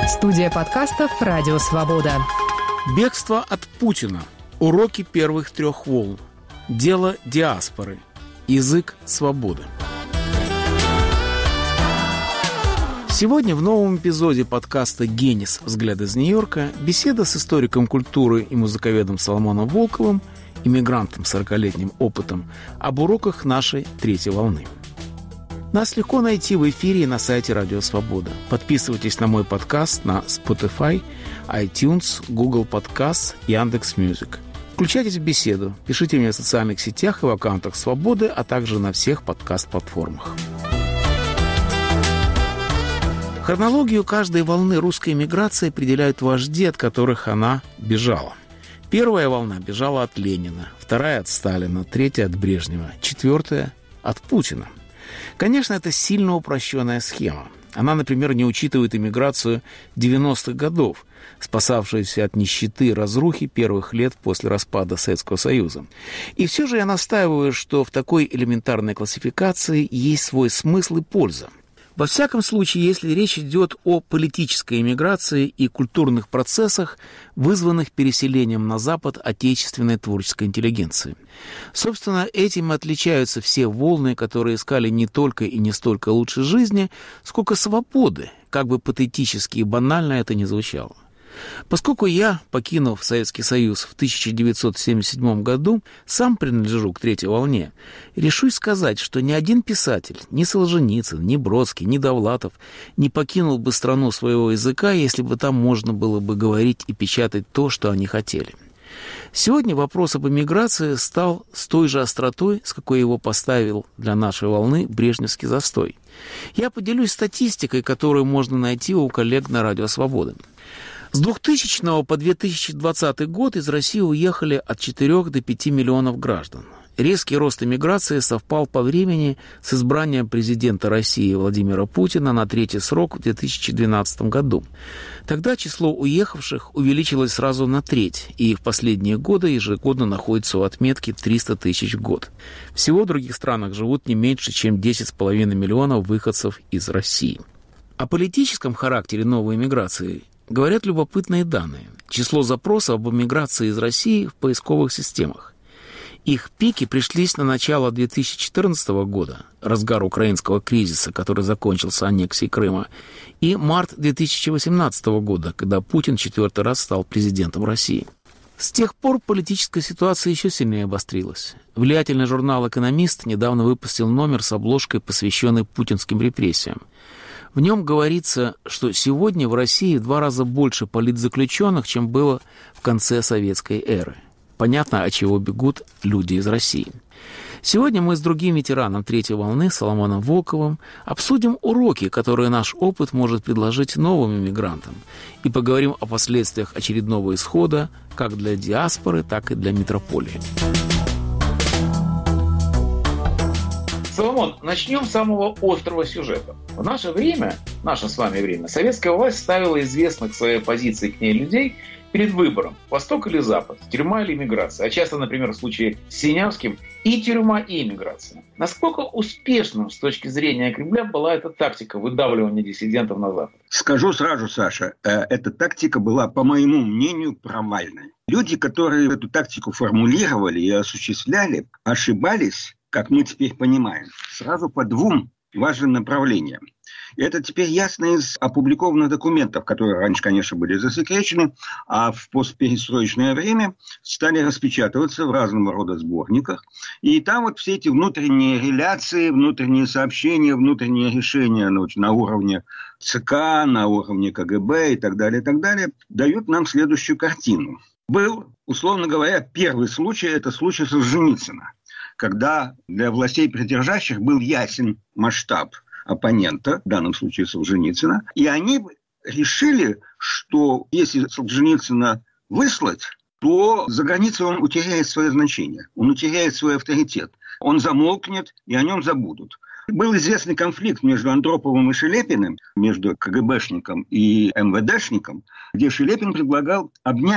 Студия подкастов «Радио Свобода». Бегство от Путина. Уроки первых трех волн. Дело диаспоры. Язык свободы. Сегодня в новом эпизоде подкаста «Генис. Взгляд из Нью-Йорка» беседа с историком культуры и музыковедом Соломоном Волковым, иммигрантом с 40-летним опытом, об уроках нашей третьей волны. Нас легко найти в эфире и на сайте «Радио Свобода». Подписывайтесь на мой подкаст на Spotify, iTunes, Google Podcasts, Яндекс.Мьюзик. Включайтесь в беседу, пишите мне в социальных сетях и в аккаунтах «Свободы», а также на всех подкаст-платформах. Хронологию каждой волны русской эмиграции определяют вожди, от которых она бежала. Первая волна бежала от Ленина, вторая от Сталина, третья от Брежнева, четвертая от Путина. Конечно, это сильно упрощенная схема. Она, например, не учитывает эмиграцию 90-х годов, спасавшуюся от нищеты и разрухи первых лет после распада Советского Союза. И все же я настаиваю, что в такой элементарной классификации есть свой смысл и польза. Во всяком случае, если речь идет о политической эмиграции и культурных процессах, вызванных переселением на Запад отечественной творческой интеллигенции. Собственно, этим отличаются все волны, которые искали не только и не столько лучшей жизни, сколько свободы, как бы патетически и банально это ни звучало. Поскольку я, покинув Советский Союз в 1977 году, сам принадлежу к третьей волне, решусь сказать, что ни один писатель, ни Солженицын, ни Бродский, ни Довлатов не покинул бы страну своего языка, если бы там можно было бы говорить и печатать то, что они хотели. Сегодня вопрос об эмиграции стал с той же остротой, с какой его поставил для нашей волны брежневский застой. Я поделюсь статистикой, которую можно найти у коллег на Радио Свобода. С 2000 по 2020 год из России уехали от 4 до 5 миллионов граждан. Резкий рост эмиграции совпал по времени с избранием президента России Владимира Путина на третий срок в 2012 году. Тогда число уехавших увеличилось сразу на треть, и в последние годы ежегодно находится у отметки 300 тысяч в год. Всего в других странах живут не меньше, чем 10,5 миллионов выходцев из России. О политическом характере новой эмиграции говорят любопытные данные. Число запросов об эмиграции из России в поисковых системах. Их пики пришлись на начало 2014 года, разгар украинского кризиса, который закончился аннексией Крыма, и март 2018 года, когда Путин четвертый раз стал президентом России. С тех пор политическая ситуация еще сильнее обострилась. Влиятельный журнал «Экономист» недавно выпустил номер с обложкой, посвященной путинским репрессиям. В нем говорится, что сегодня в России в 2 раза больше политзаключенных, чем было в конце советской эры. Понятно, от чего бегут люди из России. Сегодня мы с другим ветераном третьей волны, Соломоном Волковым, обсудим уроки, которые наш опыт может предложить новым иммигрантам, и поговорим о последствиях очередного исхода как для диаспоры, так и для метрополии. Соломон, начнем с самого острого сюжета. В наше с вами время, советская власть ставила известных своей позиции к ней людей перед выбором: Восток или Запад, тюрьма или эмиграция. А часто, например, в случае с Синявским, и тюрьма, и эмиграция. Насколько успешным с точки зрения Кремля была эта тактика выдавливания диссидентов на Запад? Скажу сразу, Саша, эта тактика была, по моему мнению, провальной. Люди, которые эту тактику формулировали и осуществляли, ошибались, как мы теперь понимаем, сразу по 2 важным направлениям. И это теперь ясно из опубликованных документов, которые раньше, конечно, были засекречены, а в постперестроечное время стали распечатываться в разного рода сборниках. И там вот все эти внутренние реляции, внутренние сообщения, внутренние решения на уровне ЦК, на уровне КГБ и так далее, дают нам следующую картину. Был, условно говоря, первый случай, это случай Солженицына, когда для властей придержащих был ясен масштаб оппонента, в данном случае Солженицына, и они решили, что если Солженицына выслать, то за границей он утеряет свое значение, он утеряет свой авторитет, он замолкнет, и о нем забудут. Был известный конфликт между Андроповым и Шелепиным, между КГБшником и МВДшником, где Шелепин предлагал обнять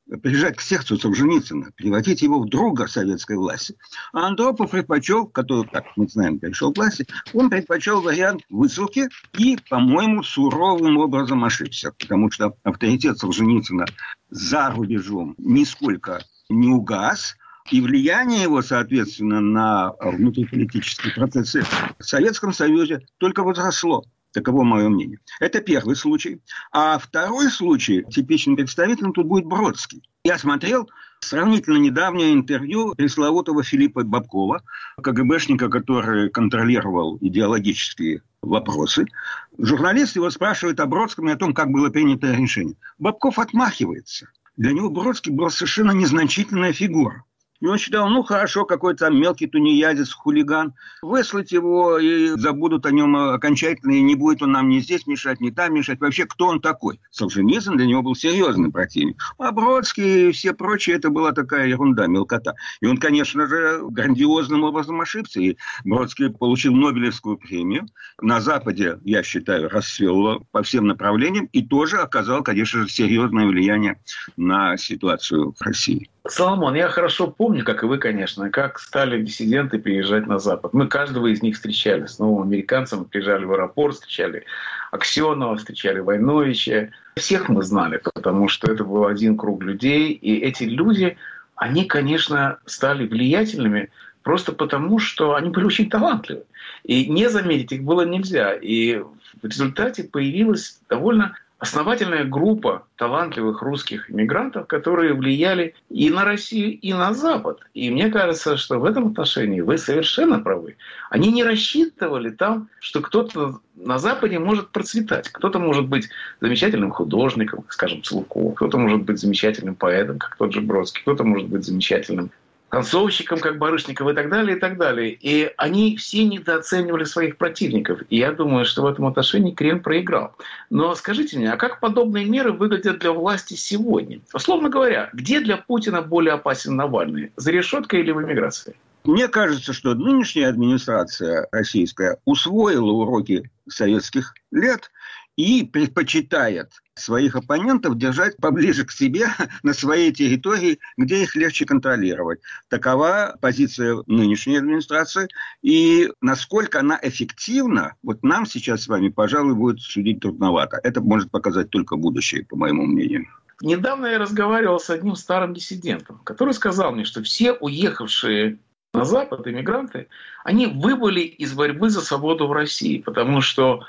прижать к сердцу Солженицына, превратить его в друга советской власти. А Андропов предпочел, который, как мы знаем, пришел к власти, он предпочел вариант высылки и, по-моему, суровым образом ошибся, потому что авторитет Солженицына за рубежом нисколько не угас, и влияние его, соответственно, на внутриполитические процессы в Советском Союзе только возросло. Таково мое мнение. Это первый случай. А второй случай, типичным представителем, тут будет Бродский. Я смотрел сравнительно недавнее интервью пресловутого Филиппа Бобкова, КГБшника, который контролировал идеологические вопросы. Журналист его спрашивает о Бродском и о том, как было принято решение. Бобков отмахивается. Для него Бродский был совершенно незначительная фигура. И он считал, ну хорошо, какой-то там мелкий тунеядец, хулиган, выслать его и забудут о нем окончательно, и не будет он нам ни здесь мешать, ни там мешать. Вообще, кто он такой? Солженицын для него был серьезный противник. А Бродский и все прочие, это была такая ерунда, мелкота. И он, конечно же, грандиозным образом ошибся. И Бродский получил Нобелевскую премию. На Западе, я считаю, расцвел по всем направлениям и тоже оказал, конечно же, серьезное влияние на ситуацию в России. Соломон, я хорошо помню, как и вы, конечно, как стали диссиденты приезжать на Запад. Мы каждого из них встречали. С новым американцем приезжали в аэропорт, встречали Аксенова, встречали Войновича. Всех мы знали, потому что это был один круг людей. И эти люди, они, конечно, стали влиятельными просто потому, что они были очень талантливы. И не заметить их было нельзя. И в результате появилась довольно основательная группа талантливых русских иммигрантов, которые влияли и на Россию, и на Запад. И мне кажется, что в этом отношении вы совершенно правы. Они не рассчитывали там, что кто-то на Западе может процветать. Кто-то может быть замечательным художником, скажем, Целуков, кто-то может быть замечательным поэтом, как тот же Бродский, кто-то может быть замечательным концовщиком, как Барышников, и так далее, и так далее. И они все недооценивали своих противников. И я думаю, что в этом отношении Кремль проиграл. Но скажите мне, а как подобные меры выглядят для власти сегодня? Условно говоря, где для Путина более опасен Навальный? За решеткой или в эмиграции? Мне кажется, что нынешняя администрация российская усвоила уроки советских лет и предпочитает своих оппонентов держать поближе к себе на своей территории, где их легче контролировать. Такова позиция нынешней администрации. И насколько она эффективна, вот нам сейчас с вами, пожалуй, будет судить трудновато. Это может показать только будущее, по моему мнению. Недавно я разговаривал с одним старым диссидентом, который сказал мне, что все уехавшие на Запад иммигранты, они выбыли из борьбы за свободу в России, потому что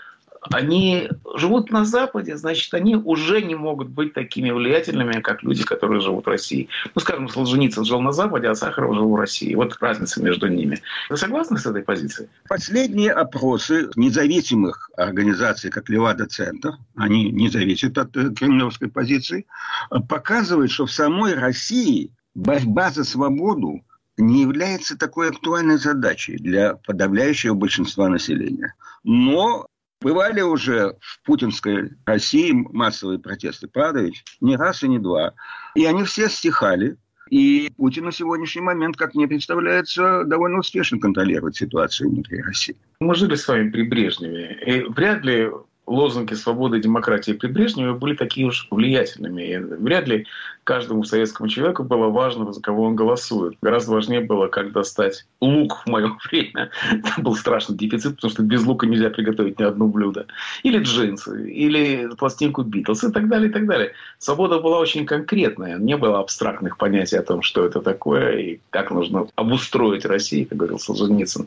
они живут на Западе, значит, они уже не могут быть такими влиятельными, как люди, которые живут в России. Ну, скажем, Солженицын жил на Западе, а Сахаров жил в России. Вот разница между ними. Вы согласны с этой позицией? Последние опросы независимых организаций, как Левада-Центр, они не зависят от кремлевской позиции, показывают, что в самой России борьба за свободу не является такой актуальной задачей для подавляющего большинства населения. Но бывали уже в путинской России массовые протесты, правда ведь? Не раз и не два. И они все стихали. И Путин на сегодняшний момент, как мне представляется, довольно успешно контролирует ситуацию внутри России. Мы жили с вами при Брежневе. И вряд ли лозунги свободы и демократии при Брежневе были такие уж влиятельными. И вряд ли каждому советскому человеку было важно, за кого он голосует. Гораздо важнее было, как достать лук в мое время. Это был страшный дефицит, потому что без лука нельзя приготовить ни одно блюдо. Или джинсы, или пластинку Битлз и так далее, и так далее. Свобода была очень конкретная. Не было абстрактных понятий о том, что это такое и как нужно обустроить Россию, как говорил Солженицын.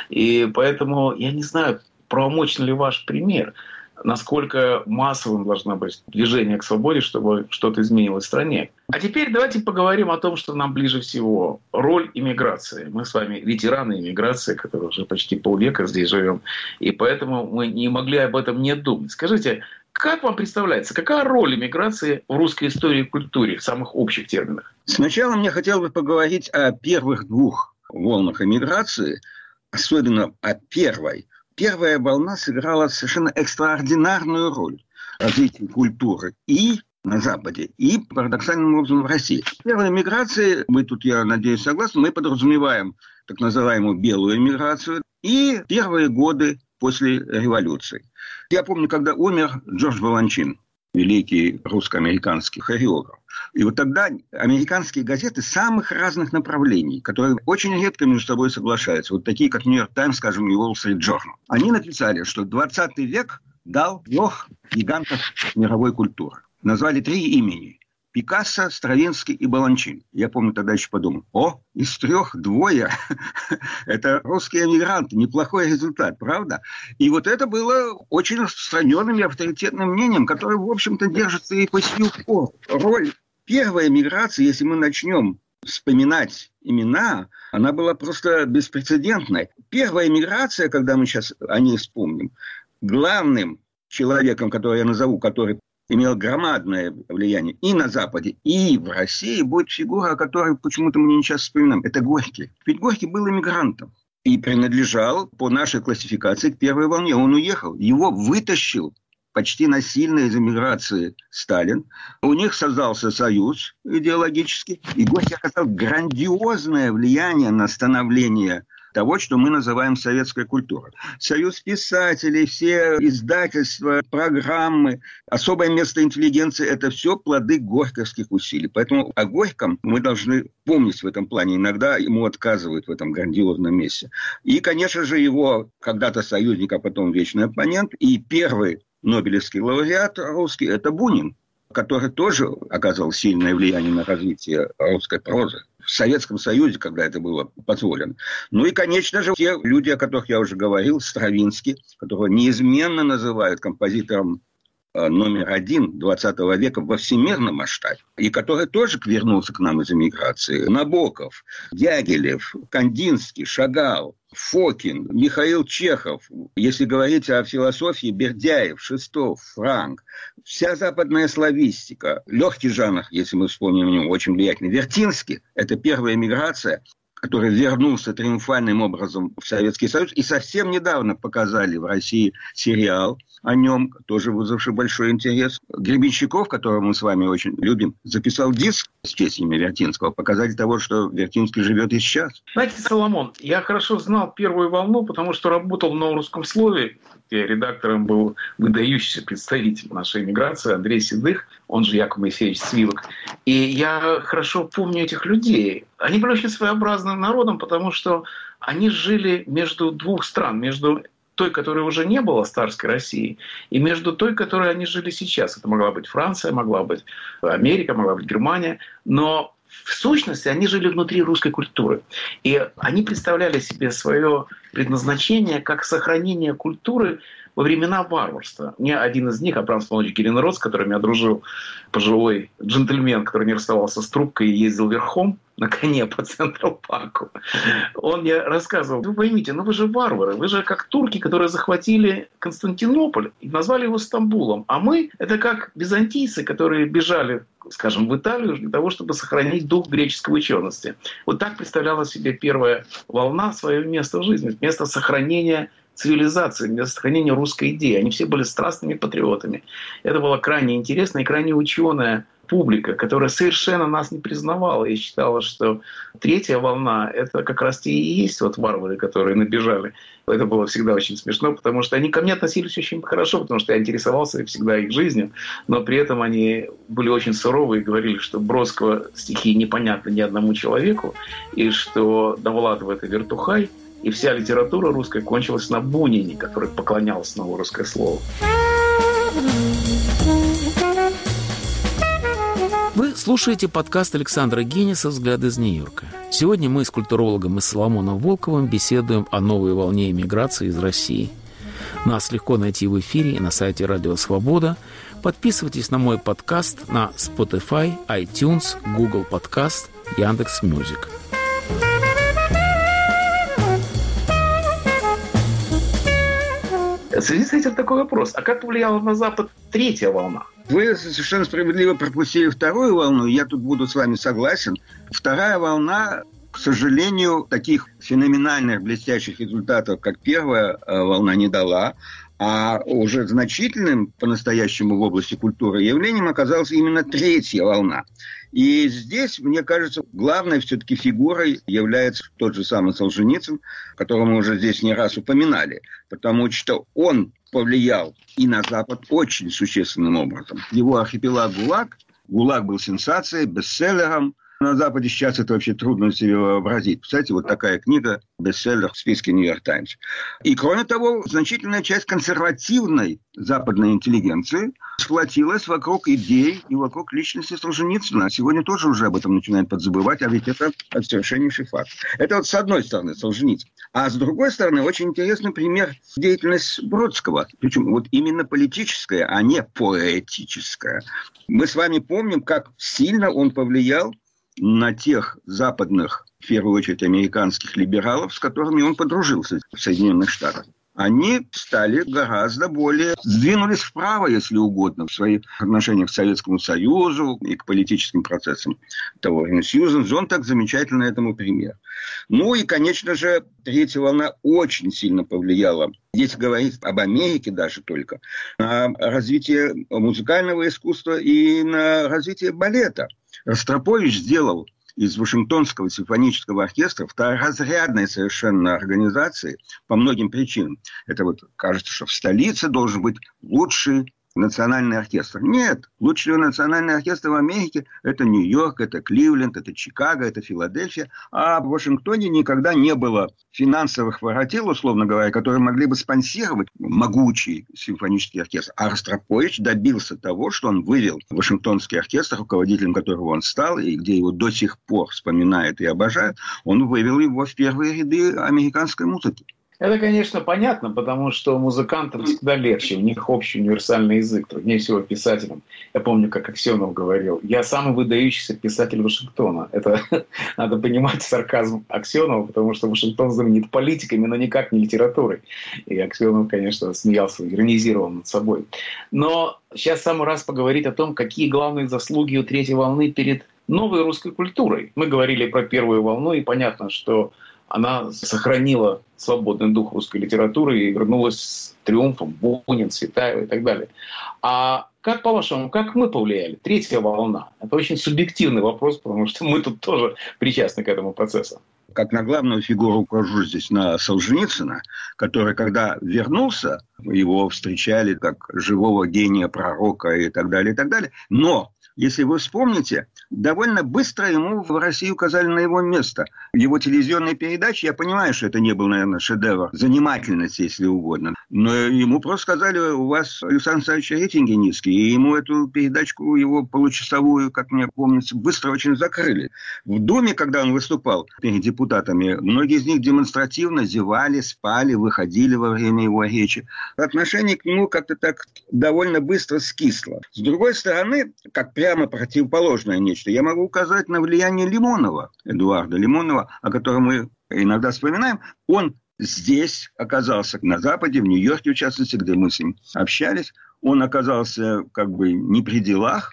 И поэтому я не знаю, правомочен ли ваш пример. Насколько массовым должно быть движение к свободе, чтобы что-то изменилось в стране. А теперь давайте поговорим о том, что нам ближе всего. Роль иммиграции. Мы с вами ветераны иммиграции, которые уже почти полвека здесь живем. И поэтому мы не могли об этом не думать. Скажите, как вам представляется, какая роль иммиграции в русской истории и культуре в самых общих терминах? Сначала мне хотелось бы поговорить о первых двух волнах иммиграции, особенно о первой. Первая волна сыграла совершенно экстраординарную роль в развитии культуры и на Западе, и парадоксальным образом в России. В первой эмиграции, мы тут, я надеюсь, согласны, мы подразумеваем так называемую белую эмиграцию и первые годы после революции. Я помню, когда умер Джордж Баланчин, великий русско-американский хореограф. И вот тогда американские газеты самых разных направлений, которые очень редко между собой соглашаются, вот такие, как «Нью-Йорк Таймс», скажем, и «Уолл Стрит Джорнал», они написали, что 20 век дал 3 гигантов мировой культуры. Назвали 3 имени – Пикассо, Стравинский и Баланчин. Я помню, тогда еще подумал, из 3 2 – это русские эмигранты, неплохой результат, правда? И вот это было очень распространенным и авторитетным мнением, которое, в общем-то, держится и по сию пору. Роль первой эмиграции, если мы начнем вспоминать имена, она была просто беспрецедентной. Первая эмиграция, когда мы сейчас о ней вспомним, главным человеком, которого я назову, который имел громадное влияние и на Западе, и в России, будет фигура, о которой почему-то мы не часто вспоминаем. Это Горький. Ведь Горький был эмигрантом и принадлежал по нашей классификации к первой волне. Он уехал. Его вытащил почти насильно из эмиграции Сталин. У них создался союз идеологический, и Горький оказал грандиозное влияние на становление того, что мы называем советской культурой. Союз писателей, все издательства, программы, особое место интеллигенции – это все плоды горьковских усилий. Поэтому о Горьком мы должны помнить в этом плане. Иногда ему отказывают в этом грандиозном месте. И, конечно же, его когда-то союзник, а потом вечный оппонент, и первый нобелевский лауреат русский – это Бунин, который тоже оказал сильное влияние на развитие русской прозы в Советском Союзе, когда это было позволено. Ну и, конечно же, те люди, о которых я уже говорил, Стравинский, которого неизменно называют композитором номер 1 20 века во всемирном масштабе, и который тоже вернулся к нам из эмиграции. Набоков, Дягилев, Кандинский, Шагал, Фокин, Михаил Чехов. Если говорить о философии, Бердяев, Шестов, Франк. Вся западная славистика. Легкий жанр, если мы вспомним о нем, очень влиятельный. Вертинский – это первая эмиграция, который вернулся триумфальным образом в Советский Союз. И совсем недавно показали в России сериал о нем, тоже вызвавший большой интерес. Гребенщиков, которого мы с вами очень любим, записал диск с песнями Вертинского, показатель того, что Вертинский живет и сейчас. Знаете, Соломон, я хорошо знал первую волну, потому что работал в «Новорусском слове», где редактором был выдающийся представитель нашей эмиграции Андрей Седых, он же Яков Моисеевич Свилок. И я хорошо помню этих людей. Они были очень своеобразным народом, потому что они жили между 2 стран, между той, которой уже не было, царской России, и между той, которой они жили сейчас. Это могла быть Франция, могла быть Америка, могла быть Германия. Но в сущности они жили внутри русской культуры. И они представляли себе свое предназначение как сохранение культуры во времена варварства. Мне один из них, Абрам Смолович Геленрод, с которым я дружил, пожилой джентльмен, который не расставался с трубкой и ездил верхом на коне по Централ-парку, он мне рассказывал: вы поймите, вы же варвары, вы же как турки, которые захватили Константинополь и назвали его Стамбулом. А мы — это как византийцы, которые бежали, скажем, в Италию для того, чтобы сохранить дух греческой учености. Вот так представляла себе первая волна свое место в жизни, место сохранения цивилизации, место сохранения русской идеи. Они все были страстными патриотами. Это была крайне интересная и крайне ученая публика, которая совершенно нас не признавала и считала, что третья волна — это как раз те и есть варвары, которые набежали. Это было всегда очень смешно, потому что они ко мне относились очень хорошо, потому что я интересовался всегда их жизнью, но при этом они были очень суровы и говорили, что Бродского стихи непонятны ни одному человеку, и что Довлатов — это вертухай, и вся литература русская кончилась на Бунине, который поклонялся «Новорусское слово». Вы слушаете подкаст Александра Гениса «Взгляды из Нью-Йорка». Сегодня мы с культурологом и Соломоном Волковым беседуем о новой волне эмиграции из России. Нас легко найти в эфире и на сайте Радио Свобода. Подписывайтесь на мой подкаст на Spotify, iTunes, Google Podcast, Яндекс.Мьюзик. В связи с этим такой вопрос. А как повлияла на Запад третья волна? Вы совершенно справедливо пропустили вторую волну, я тут буду с вами согласен. Вторая волна, к сожалению, таких феноменальных блестящих результатов, как первая волна, не дала. А уже значительным по-настоящему в области культуры явлением оказалась именно третья волна. И здесь, мне кажется, главной все-таки фигурой является тот же самый Солженицын, которого мы уже здесь не раз упоминали. Потому что он повлиял и на Запад очень существенным образом. Его архипелаг ГУЛАГ. ГУЛАГ был сенсацией, бестселлером. На Западе сейчас это вообще трудно себе вообразить. Кстати, вот такая книга, бестселлер в списке «Нью-Йорк Таймс». И, кроме того, значительная часть консервативной западной интеллигенции сплотилась вокруг идей и вокруг личности Солженицына. Сегодня тоже уже об этом начинают подзабывать, а ведь это совершеннейший факт. Это вот с одной стороны Солженицын. А с другой стороны, очень интересный пример деятельности Бродского. Причем вот именно политическая, а не поэтическая. Мы с вами помним, как сильно он повлиял на тех западных, в первую очередь, американских либералов, с которыми он подружился в Соединенных Штатах. Они стали гораздо более, сдвинулись вправо, если угодно, в своих отношениях к Советскому Союзу и к политическим процессам того времени. Сьюзен Зонтаг замечательный этому пример. Ну и, конечно же, третья волна очень сильно повлияла, если говорить об Америке даже только, на развитие музыкального искусства и на развитие балета. Ростропович сделал из Вашингтонского симфонического оркестра второразрядной совершенно организации по многим причинам. Это вот кажется, что в столице должен быть лучший национальный оркестр. Нет, лучший национальный оркестр в Америке – это Нью-Йорк, это Кливленд, это Чикаго, это Филадельфия. А в Вашингтоне никогда не было финансовых воротил, условно говоря, которые могли бы спонсировать могучий симфонический оркестр. А Ростропович добился того, что он вывел Вашингтонский оркестр, руководителем которого он стал, и где его до сих пор вспоминают и обожают, он вывел его в первые ряды американской музыки. Это, конечно, понятно, потому что музыкантам всегда легче, у них общий универсальный язык, труднее всего писателям. Я помню, как Аксенов говорил, я самый выдающийся писатель Вашингтона. Это надо понимать сарказм Аксенова, потому что Вашингтон знаменит политиками, но никак не литературой. И Аксенов, конечно, смеялся, иронизировал над собой. Но сейчас самый раз поговорить о том, какие главные заслуги у третьей волны перед новой русской культурой. Мы говорили про первую волну, и понятно, что она сохранила свободный дух русской литературы и вернулась с триумфом Бунин, Цветаева и так далее. А как, по-вашему, как мы повлияли? Третья волна. Это очень субъективный вопрос, потому что мы тут тоже причастны к этому процессу. Как на главную фигуру укажу здесь на Солженицына, который, когда вернулся, его встречали как живого гения, пророка и так далее, и так далее. Но если вы вспомните, довольно быстро ему в России указали на его место. Его телевизионные передачи, я понимаю, что это не был, наверное, шедевр занимательности, если угодно, но ему просто сказали, у вас, Александр Александрович, рейтинги низкие, и ему эту передачку, его получасовую, как мне помнится, быстро очень закрыли. В Думе, когда он выступал перед депутатами, многие из них демонстративно зевали, спали, выходили во время его речи. Отношение к нему как-то так довольно быстро скисло. С другой стороны, как прямо противоположное нечто, я могу указать на влияние Лимонова, Эдуарда Лимонова, о котором мы иногда вспоминаем. Он здесь оказался, на Западе, в Нью-Йорке, в частности, где мы с ним общались. Он оказался как бы не при делах,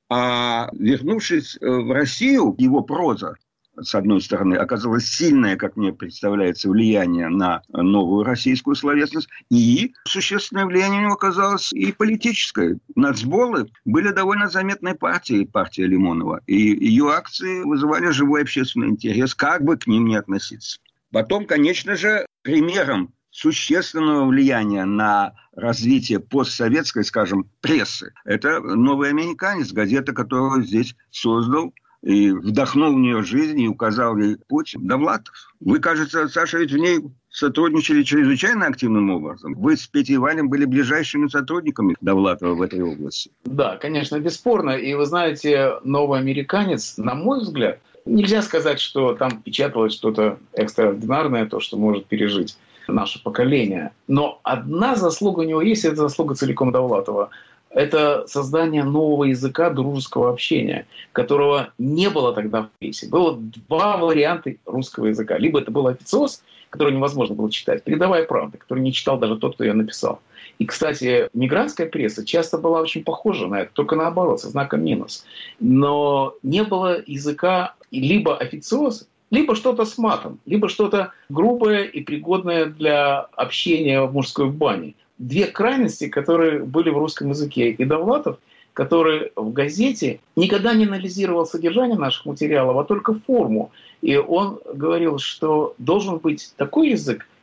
а вернувшись в Россию, его проза, с одной стороны, оказалось сильное, как мне представляется, влияние на новую российскую словесность, и существенное влияние у него оказалось и политическое. Нацболы были довольно заметной партией, партия Лимонова, и ее акции вызывали живой общественный интерес, как бы к ним ни относиться. Потом, конечно же, примером существенного влияния на развитие постсоветской, скажем, прессы, это «Новый американец», газета, которую здесь создал и вдохнул в нее жизнь и указал ей путь Довлатов. Вы, кажется, Саша, ведь в ней сотрудничали чрезвычайно активным образом. Вы с Петей Валем были ближайшими сотрудниками Довлатова в этой области. Да, конечно, бесспорно. И вы знаете, «Новый американец», на мой взгляд, нельзя сказать, что там печаталось что-то экстраординарное, то, что может пережить наше поколение. Но одна заслуга у него есть, это заслуга целиком Довлатова. Это создание нового языка дружеского общения, которого не было тогда в прессе. Было два варианта русского языка. Либо это был официоз, который невозможно было читать, «Передовая правда», который не читал даже тот, кто ее написал. И, кстати, мигрантская пресса часто была очень похожа на это, только наоборот, со знаком минус. Но не было языка либо официоз, либо что-то с матом, либо что-то грубое и пригодное для общения в мужской бане. Две крайности, которые были в русском языке. И Довлатов, который в газете никогда не анализировал содержание наших материалов, а только форму. И он говорил, что должен быть такой язык,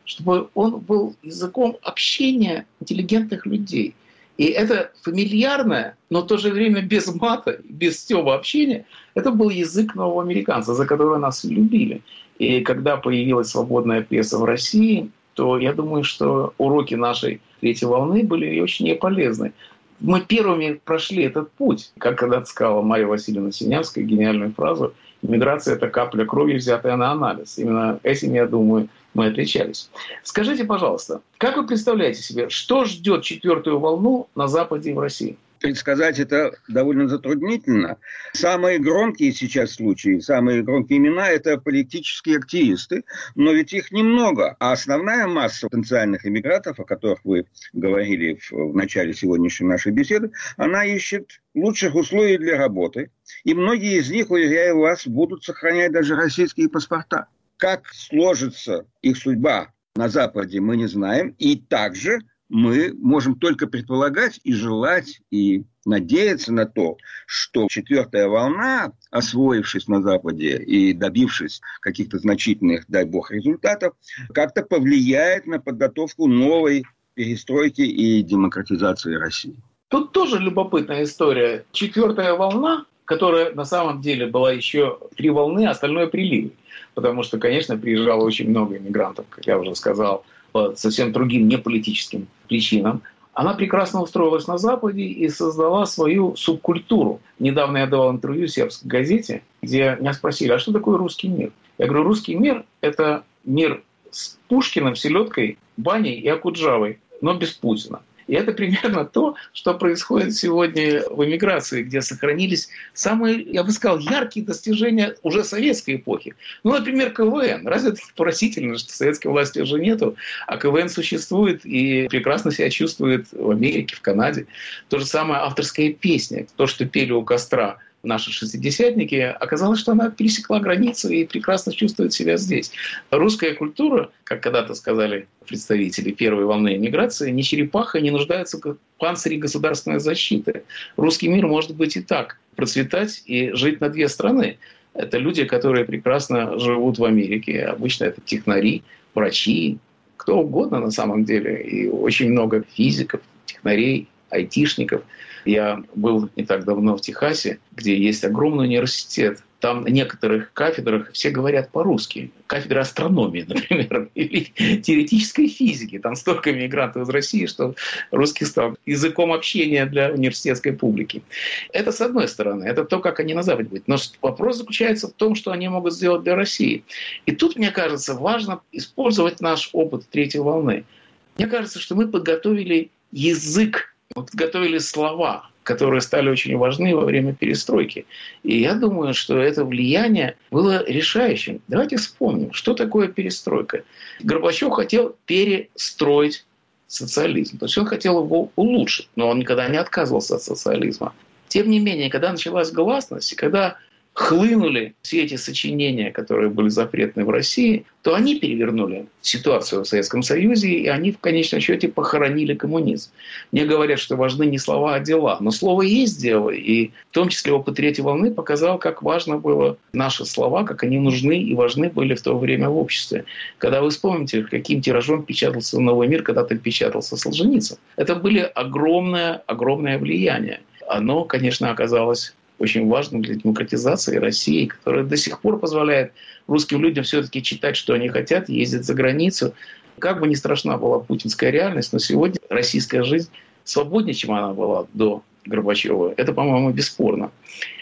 чтобы он был языком общения интеллигентных людей. И это фамильярное, но в то же время без мата, без стёба общения, это был язык нового американца, за который нас любили. И когда появилась свободная пресса в России, то я думаю, что уроки нашей третьей волны были очень полезны. Мы первыми прошли этот путь, как когда-то сказала Марья Васильевна Синявская гениальную фразу: «Иммиграция – это капля крови, взятая на анализ». Именно этим, я думаю, мы отличались. Скажите, пожалуйста, как вы представляете себе, что ждет четвертую волну на Западе и в России? Предсказать это довольно затруднительно. Самые громкие сейчас случаи, самые громкие имена – это политические активисты, но ведь их немного. А основная масса потенциальных иммигрантов, о которых вы говорили в начале сегодняшней нашей беседы, она ищет лучших условий для работы. И многие из них, уверяю вас, будут сохранять даже российские паспорта. Как сложится их судьба на Западе, мы не знаем. И также мы можем только предполагать и желать, и надеяться на то, что четвертая волна, освоившись на Западе и добившись каких-то значительных, дай бог, результатов, как-то повлияет на подготовку новой перестройки и демократизации России. Тут тоже любопытная история. Четвертая волна, которая на самом деле была еще 3 волны, остальное приливы. Потому что, конечно, приезжало очень много иммигрантов, как я уже сказал, по совсем другим неполитическим причинам. Она прекрасно устроилась на Западе и создала свою субкультуру. Недавно я давал интервью сербской газете, где меня спросили: а что такое русский мир? Я говорю, русский мир – это мир с Пушкиным, Селедкой, Баней и Окуджавой, но без Путина. И это примерно то, что происходит сегодня в эмиграции, где сохранились самые, я бы сказал, яркие достижения уже советской эпохи. Ну, например, КВН. Разве это поразительно, что советской власти уже нету, а КВН существует и прекрасно себя чувствует в Америке, в Канаде. То же самое авторская песня. То, что пели у костра наши шестидесятники, оказалось, что она пересекла границу и прекрасно чувствует себя здесь. Русская культура, как когда-то сказали представители первой волны эмиграции, не черепаха, не нуждается в панцире государственной защиты. Русский мир может быть и так, процветать и жить на 2 страны. Это люди, которые прекрасно живут в Америке. Обычно это технари, врачи, кто угодно на самом деле. И очень много физиков, технарей, айтишников. Я был не так давно в Техасе, где есть огромный университет. Там на некоторых кафедрах все говорят по-русски. Кафедра астрономии, например, или теоретической физики. Там столько мигрантов из России, что русский стал языком общения для университетской публики. Это с одной стороны. Это то, как они на Западе будут. Но вопрос заключается в том, что они могут сделать для России. И тут, мне кажется, важно использовать наш опыт третьей волны. Мне кажется, что мы подготовили язык, мы подготовили слова, которые стали очень важны во время перестройки. И я думаю, что это влияние было решающим. Давайте вспомним, что такое перестройка. Горбачев хотел перестроить социализм. То есть он хотел его улучшить, но он никогда не отказывался от социализма. Тем не менее, когда началась гласность, и когда хлынули все эти сочинения, которые были запретны в России, то они перевернули ситуацию в Советском Союзе, и они в конечном счете похоронили коммунизм. Мне говорят, что важны не слова, а дела. Но слово есть дело, и в том числе опыт третьей волны показал, как важно было наши слова, как они нужны и важны были в то время в обществе. Когда вы вспомните, каким тиражом печатался «Новый мир», когда-то печатался Солженицын. Это были огромное влияние. Оно, конечно, оказалось очень важным для демократизации России, которая до сих пор позволяет русским людям все-таки читать, что они хотят, ездить за границу. Как бы ни страшна была путинская реальность, но сегодня российская жизнь свободнее, чем она была до Горбачева. Это, по-моему, бесспорно.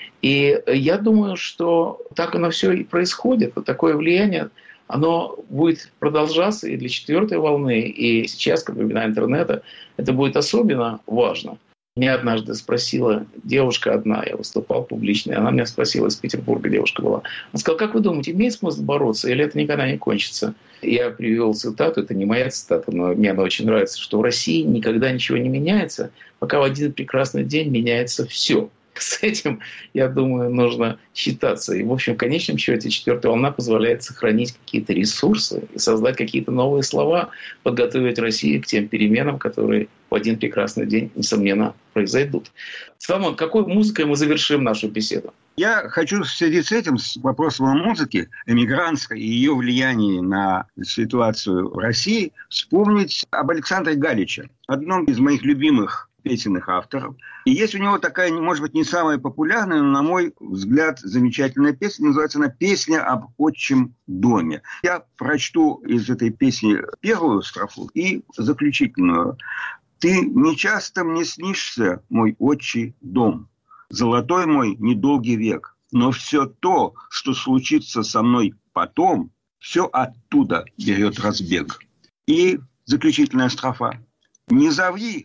И я думаю, что так оно все и происходит. Такое влияние, оно будет продолжаться и для четвертой волны. И сейчас, как времена интернета, это будет особенно важно. Меня однажды спросила девушка одна, я выступал публично, и она меня спросила, из Петербурга девушка была. Она сказала: как вы думаете, имеет смысл бороться или это никогда не кончится? Я привел цитату, это не моя цитата, но мне она очень нравится, что в России никогда ничего не меняется, пока в один прекрасный день меняется все. С этим, я думаю, нужно считаться. И, в общем, в конечном счете, четвертая волна позволяет сохранить какие-то ресурсы и создать какие-то новые слова, подготовить Россию к тем переменам, которые в один прекрасный день, несомненно, произойдут. Соломон, какой музыкой мы завершим нашу беседу? Я хочу в связи с этим, с вопросом о музыке, эмигрантской и ее влиянии на ситуацию в России, вспомнить об Александре Галиче, одном из моих любимых песенных авторов. И есть у него такая, может быть, не самая популярная, но, на мой взгляд, замечательная песня. Называется она «Песня об отчим доме». Я прочту из этой песни первую строфу и заключительную. «Ты нечасто мне снишься, мой отчий дом. Золотой мой недолгий век, но все то, что случится со мной потом, все оттуда берет разбег». И заключительная строфа. Не зови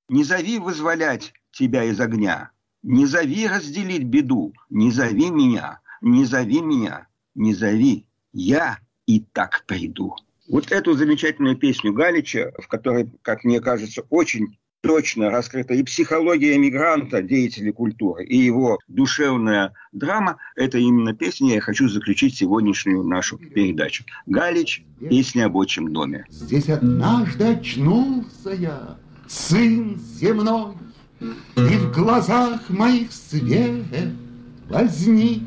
вызволять тебя из огня, не зови разделить беду, не зови меня, не зови меня, не зови, я и так приду». Вот эту замечательную песню Галича, в которой, как мне кажется, очень точно раскрыта и психология эмигранта, деятеля культуры, и его душевная драма, это именно песня, я хочу заключить сегодняшнюю нашу передачу. Галич, песня об отчим доме. Здесь однажды очнулся я, сын земной, и в глазах моих свет возник.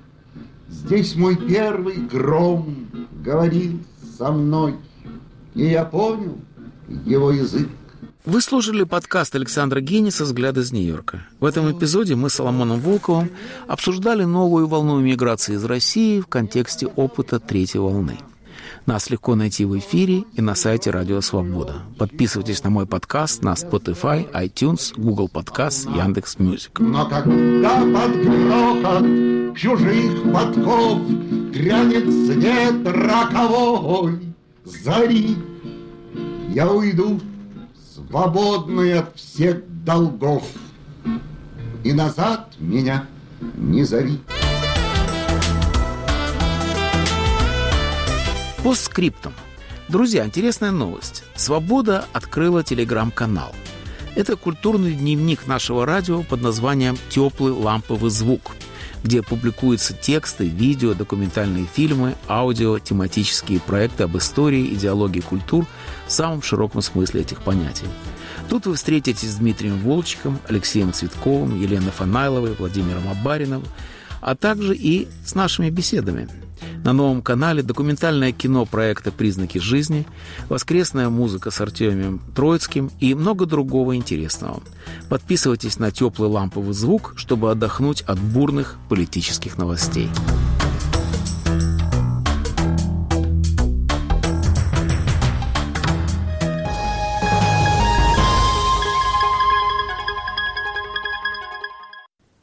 Здесь мой первый гром говорил со мной, и я понял его язык. Вы слушали подкаст Александра Гениса «Взгляд из Нью-Йорка». В этом эпизоде мы с Соломоном Волковым обсуждали новую волну эмиграции из России в контексте опыта третьей волны. Нас легко найти в эфире и на сайте Радио Свобода. Подписывайтесь на мой подкаст на Spotify, iTunes, Google Podcast, Яндекс.Мьюзик. Но когда под грохот чужих подков грянет свет роковой зари, я уйду свободный от всех долгов, и назад меня не зови. Постскриптум. Друзья, интересная новость. «Свобода» открыла телеграм-канал. Это культурный дневник нашего радио под названием «Теплый ламповый звук», где публикуются тексты, видео, документальные фильмы, аудио, тематические проекты об истории, идеологии культур в самом широком смысле этих понятий. Тут вы встретитесь с Дмитрием Волчиком, Алексеем Цветковым, Еленой Фанайловой, Владимиром Абариновым, а также и с нашими беседами. На новом канале документальное кино проекта «Признаки жизни», воскресная музыка с Артемием Троицким и много другого интересного. Подписывайтесь на «Теплый ламповый звук», чтобы отдохнуть от бурных политических новостей.